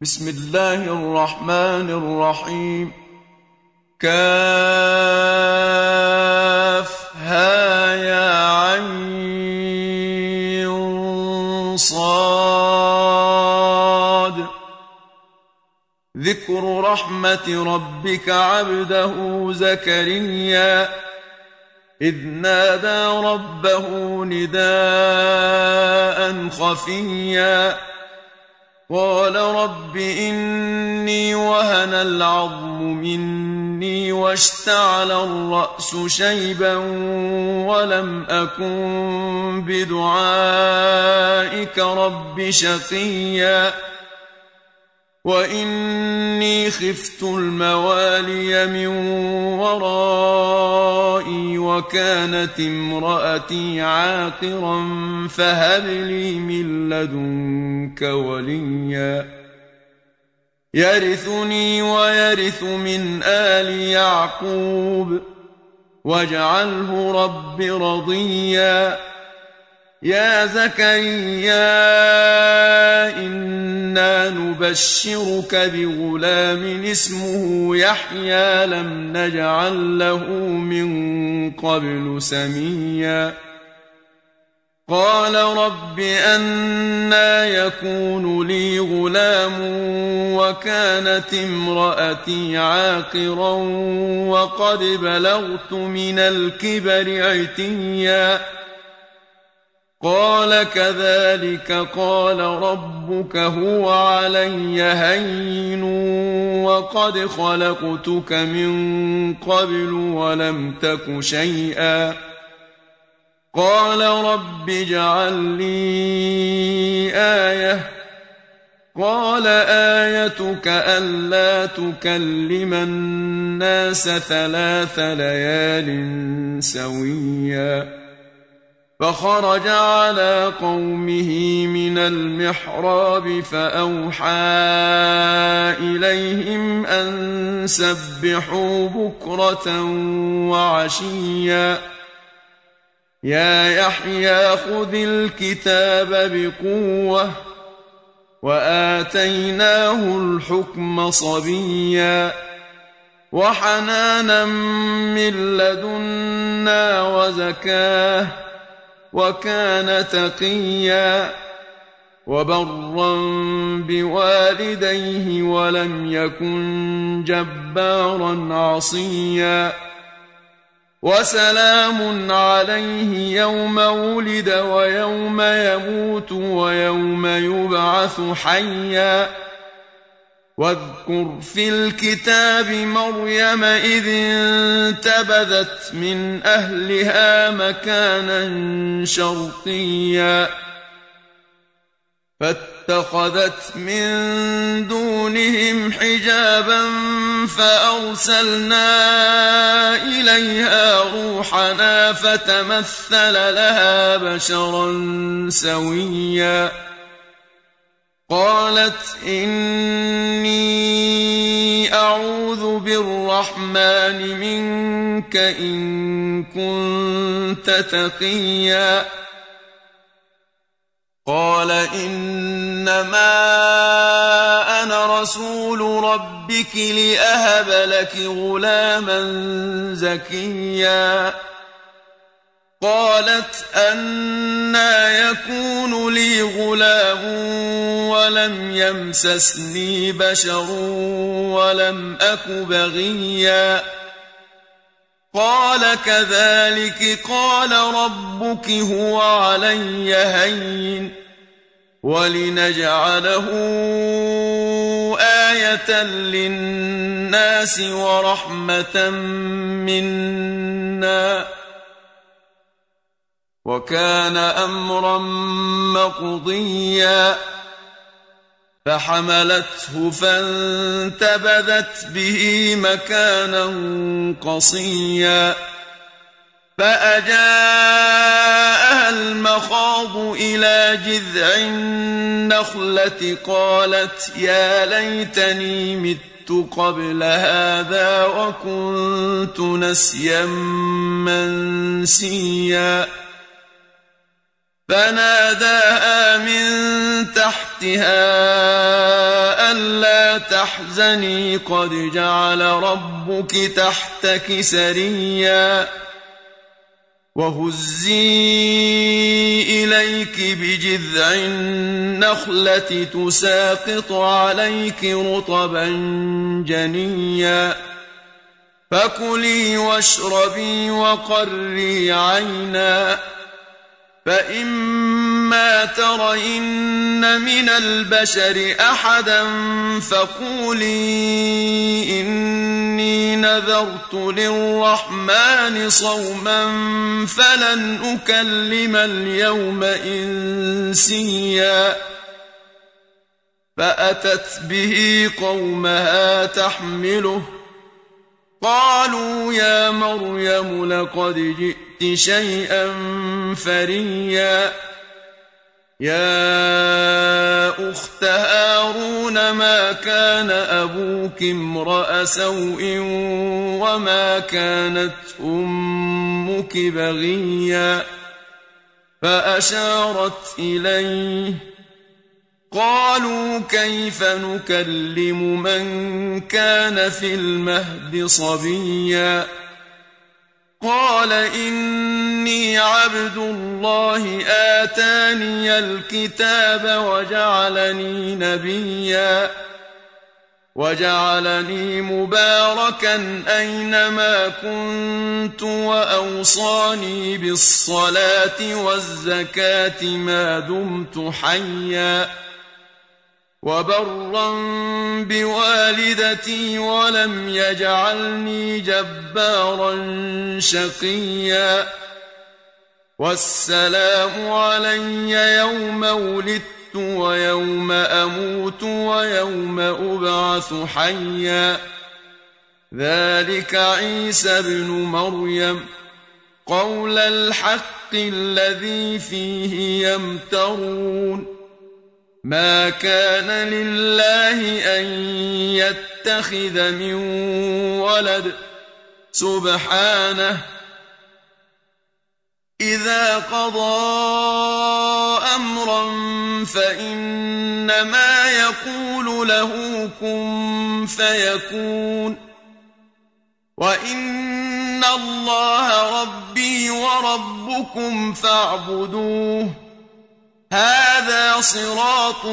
بسم الله الرحمن الرحيم. كافها يا عين صاد. ذكر رحمة ربك عبده زكريا إذ نادى ربه نداء خفيا قال رب إني وهن العظم مني واشتعل الرأس شيبا ولم أكن بدعائك رب شقيا وإني خفت الموالي من ورائي وكانت امرأتي عاقرا فهب لي من لدنك وليا يرثني ويرث من آل يعقوب واجعله رب رضيا يا زكريا إنا نبشرك بغلام اسمه يحيى لم نجعل له من قبل سميا قال رب أنى يكون لي غلام وكانت امرأتي عاقرا وقد بلغت من الكبر عتيا قال كذلك قال ربك هو علي هين وقد خلقتك من قبل ولم تك شيئا قال رب اجعل لي آية قال آيتك ألا تكلم الناس 3 ليال سويا فخرج على قومه من المحراب فأوحى إليهم أن سبحوا بكرة وعشيا يا يحيى خذ الكتاب بقوة وآتيناه الحكم صبيا وحنانا من لدنا وزكاه وكان تقيا وبرا بوالديه ولم يكن جبارا عصيا وسلام عليه يوم ولد ويوم يموت ويوم يبعث حيا واذكر في الكتاب مريم إذ انتبذت من أهلها مكانا شرقيا فاتخذت من دونهم حجابا فأرسلنا إليها روحنا فتمثل لها بشرا سويا قالت إني أعوذ بالرحمن منك إن كنت تقيا قال إنما أنا رسول ربك لأهب لك غلاما زكيا قالت أنى يكون لي غلام ولم يمسسني بشر ولم أك بغيا قال كذلك قال ربك هو علي هين ولنجعله آية للناس ورحمة منا وكان أمرا مقضيا فحملته فانتبذت به مكانا قصيا فأجاءها المخاض إلى جذع النخلة قالت يا ليتني مت قبل هذا وكنت نسيا منسيا فناداها من تحتها ألا تحزني قد جعل ربك تحتك سريا وهزي إليك بجذع النخلة تساقط عليك رطبا جنيا فكلي واشربي وقري عينا فإما ترين من البشر أحدا فقولي إني نذرت للرحمن صوما فلن أكلم اليوم إنسيا فأتت به قومها تحمله قالوا يا مريم لقد جئت شيئا فريا يا أخت هارون ما كان أبوك امرأ سوء وما كانت أمك بغيا فأشارت إليه قالوا كيف نكلم من كان في المهد صبيا قال إني عبد الله آتاني الكتاب وجعلني نبيا وجعلني مباركا أينما كنت وأوصاني بالصلاة والزكاة ما دمت حيا وبرا بوالدتي ولم يجعلني جبارا شقيا والسلام علي يوم ولدت ويوم أموت ويوم أبعث حيا ذلك عيسى بن مريم قول الحق الذي فيه يمترون ما كان لله أن يتخذ من ولد سبحانه إذا قضى أمرا فإنما يقول له كن فيكون وإن الله ربي وربكم فاعبدوه هذا صراط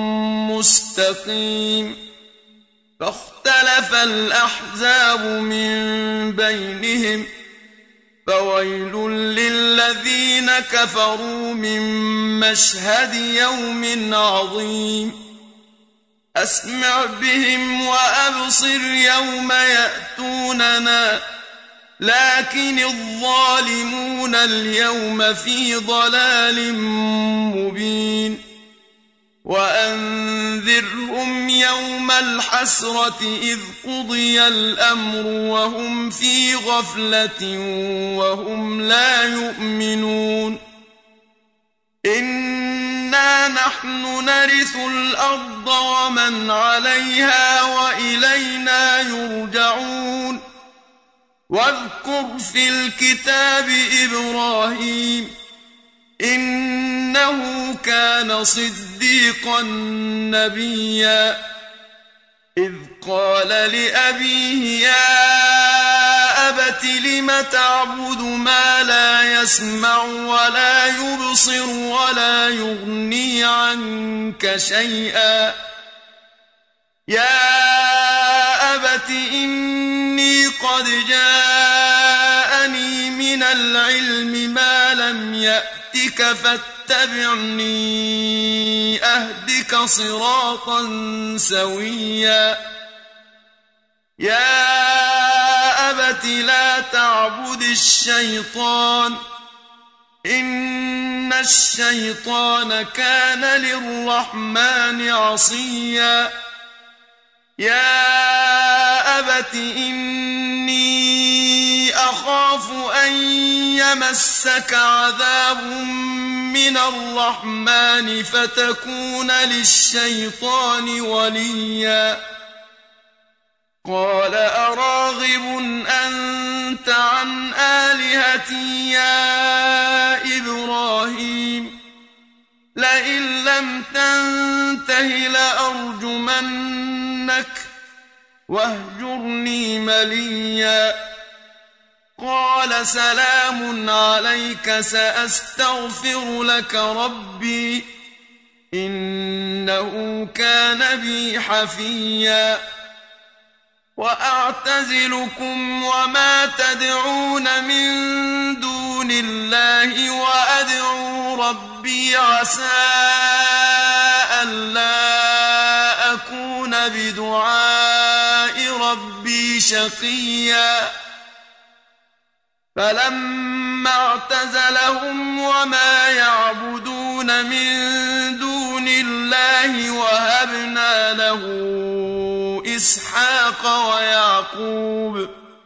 مستقيم فاختلف الأحزاب من بينهم فويل للذين كفروا من مشهد يوم عظيم أسمع بهم وأبصر يوم يأتوننا لكن الظالمون اليوم في ضلال مبين وأنذرهم يوم الحسرة إذ قضي الأمر وهم في غفلة وهم لا يؤمنون إنا نحن نرث الأرض ومن عليها وإلينا يرجعون واذكر في الكتاب إبراهيم إنه كان صديقا نبيا إذ قال لأبيه يا أبت لم تعبد ما لا يسمع ولا يبصر ولا يغني عنك شيئا يا أبت إني قد جاءني من العلم ما لم يأتك فاتبعني أهدك صراطا سويا يا أبت لا تعبد الشيطان إن الشيطان كان للرحمن عصيا يا أبت إني أخاف أن يمسك عذاب من الرحمن فتكون للشيطان وليا قال أراغب أنت عن آلهتي يا إبراهيم لئن لم تنته لأرجمنك واهجرني مليا قال سلام عليك سأستغفر لك ربي إنه كان بي حفيا وأعتزلكم وما تدعون من دون الله وأدعو ربي عسى ألا أكون بدعاء ربي شقيا فلما اعتزلهم وما يعبدون من دون الله وهبنا له إسحاق ويعقوب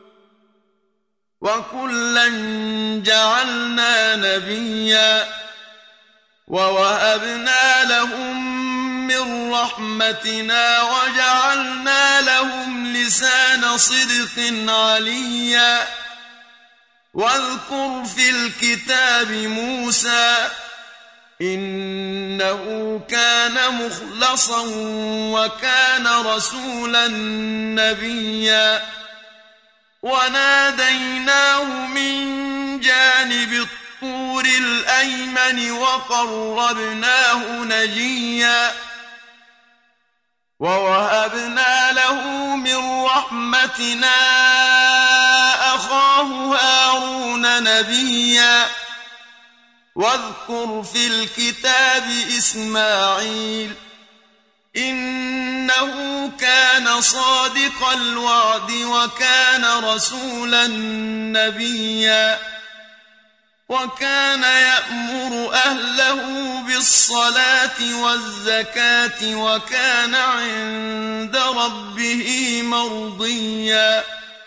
وكلا جعلنا نبيا ووهبنا لهم من رحمتنا وجعلنا لهم لسان صدق عليا واذكر في الكتاب موسى إنه كان مخلصا وكان رسولا نبيا وناديناه من جانب الطور الأيمن وقربناه نجيا ووهبنا له من رحمتنا أخاه هارون نبيا واذكر في الكتاب إسماعيل إنه كان صادق الوعد وكان رسولا نبيا وكان يأمر أهله بالصلاة والزكاة وكان عند ربه مرضيا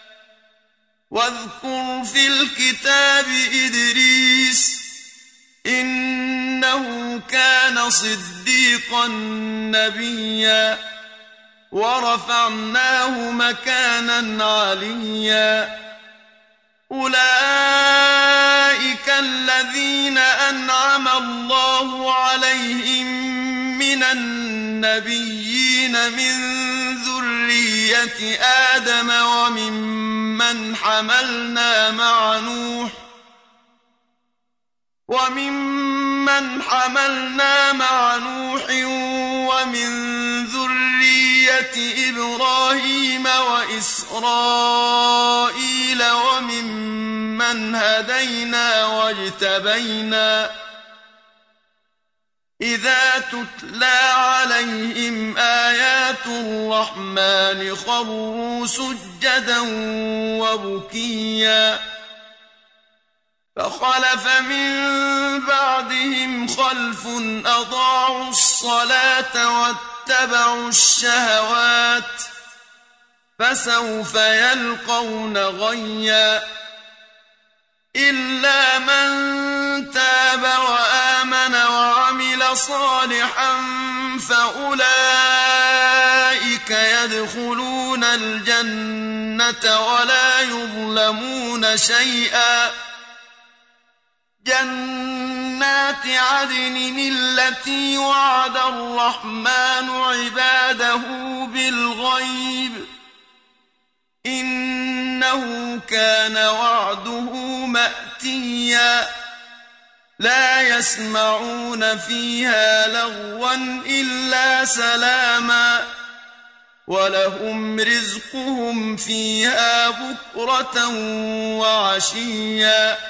واذكر في الكتاب إدريس إنه كان صديقا نبيا ورفعناه مكانا عليا أولئك الذين أنعم الله عليهم من النبيين من ذرية آدم وممن حملنا مع نوح ومن ذرية إبراهيم وإسرائيل وممن هدينا واجتبينا إذا تتلى عليهم آيات الرحمن خروا سجدا وبكيا فخلف من بعدهم خلف أضاعوا الصلاة واتبعوا الشهوات فسوف يلقون غيا إلا من تاب وآمن وعمل صالحا فأولئك يدخلون الجنة ولا يظلمون شيئا جنات عدن التي وعد الرحمن عباده بالغيب إنه كان وعده مأتيا لا يسمعون فيها لغوا إلا سلاما ولهم رزقهم فيها بكرة وعشيا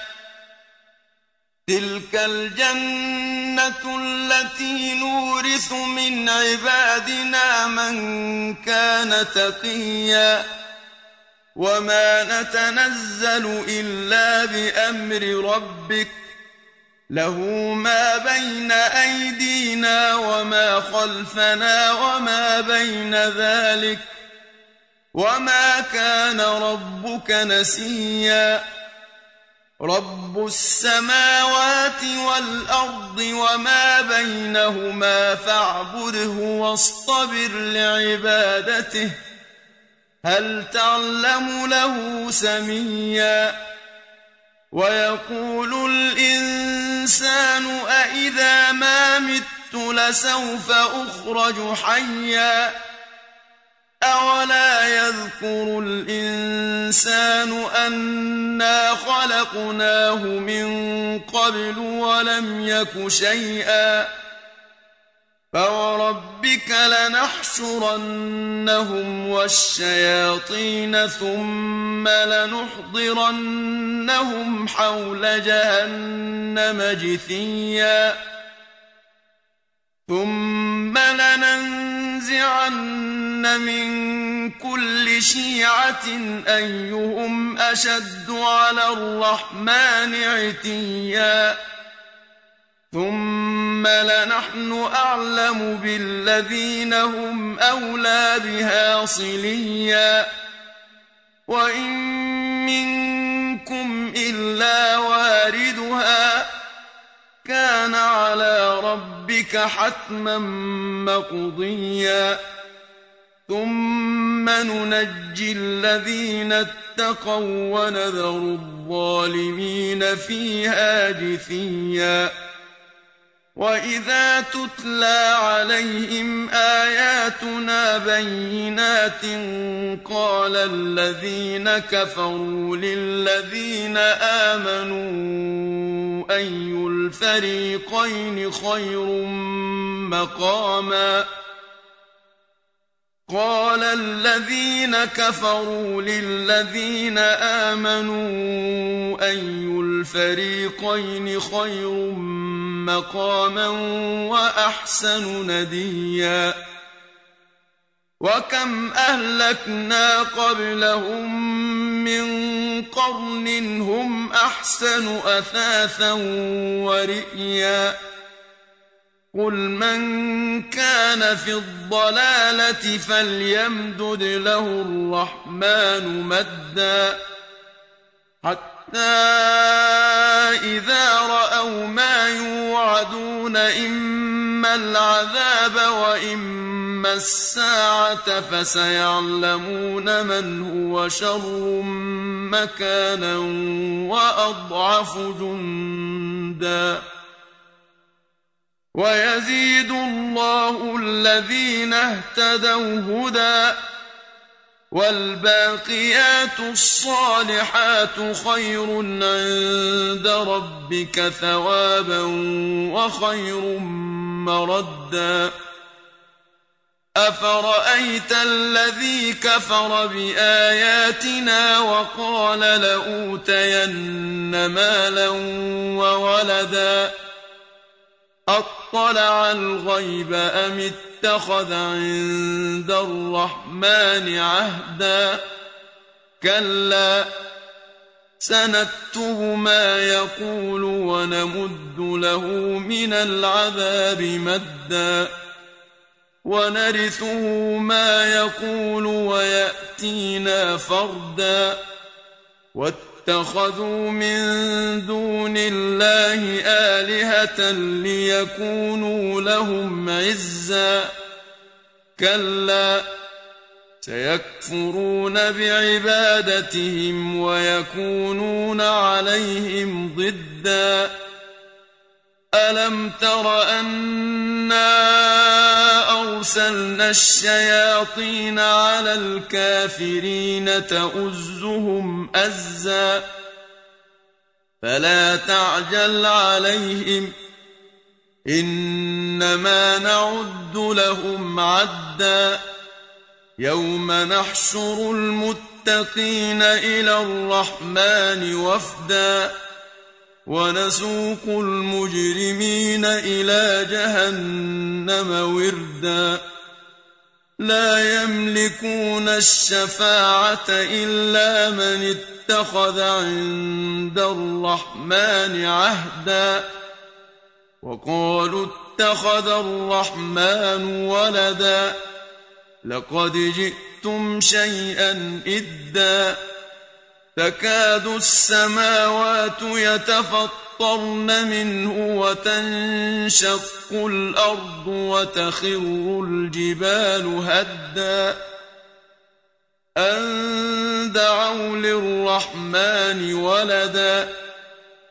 تلك الجنة التي نورث من عبادنا من كان تقيا وما نتنزل إلا بأمر ربك له ما بين أيدينا وما خلفنا وما بين ذلك وما كان ربك نسيا رب السماوات والأرض وما بينهما فاعبده واصطبر لعبادته هل تعلم له سميا ويقول الإنسان أإذا ما مت لسوف أخرج حيا أولا يذكر الإنسان أنا خلقناه من قبل ولم يك شيئا فوربك لنحشرنهم والشياطين ثم لنحضرنهم حول جهنم جثيا ثم لننزعن من كل شيعة أيهم أشد على الرحمن عتيا ثم لنحن أعلم بالذين هم أولى بها صليا وإن منكم إلا واردها كان على ربك حتما مقضيا ثم ننجي الذين اتقوا ونذر الظالمين فيها جثيا وإذا تتلى عليهم آياتنا بينات قال الذين كفروا للذين آمنوا أي الفريقين خير مقاما قال الذين كفروا للذين آمنوا أي الفريقين خير مقاما وأحسن نديا وكم أهلكنا قبلهم من قرن هم أحسن أثاثا ورئيا قل من كان في الضلالة فليمدد له الرحمن مدا حتى إذا رأوا ما يوعدون إما العذاب وإما الساعة فسيعلمون من هو شر مكانا وأضعف جندا ويزيد الله الذين اهتدوا هدى والباقيات الصالحات خير عند ربك ثوابا وخير مردا أفرأيت الذي كفر بآياتنا وقال لأوتين مالا وولدا أطلع الغيب أم اتخذ عند الرحمن عهدا كلا سنكتب ما يقول ونمد له من العذاب مدا ونرثه ما يقول ويأتينا فردا واتخذوا من دون الله آلهة ليكونوا لهم عزا كلا سيكفرون بعبادتهم ويكونون عليهم ضدا ألم تر أنا أرسلنا الشياطين على الكافرين تؤزهم أزا فلا تعجل عليهم إنما نعد لهم عدا يوم نحشر المتقين إلى الرحمن وفدا ونسوق المجرمين إلى جهنم وردا لا يملكون الشفاعة إلا من اتخذ عند الرحمن عهدا وقالوا اتخذ الرحمن ولدا لقد جئتم شيئا إدا تكاد السماوات يتفطرن منه وتنشق الأرض وتخر الجبال هدا أن دعوا للرحمن ولدا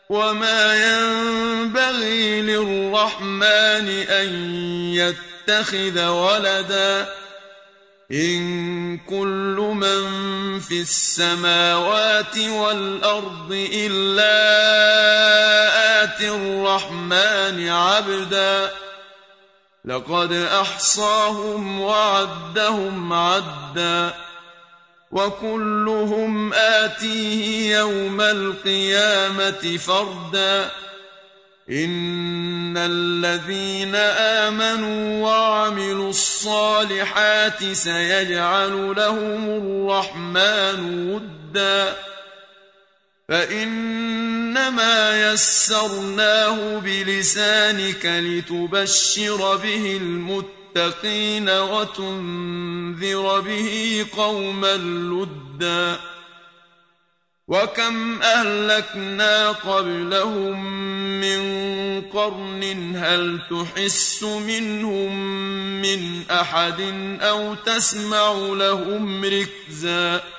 وما ينبغي للرحمن أن يتخذ ولدا إن كل من في السماوات والأرض إلا آتي الرحمن عبدا لقد أحصاهم وعدهم عدا وكلهم آتيه يوم القيامة فردا إن الذين آمنوا وعملوا الصالحات سيجعل لهم الرحمن ودا فإنما يسرناه بلسانك لتبشر به المتقين وتنذر به قوما لدا وكم أهلكنا قبلهم من قرن هل تحس منهم من أحد أو تسمع لهم ركزا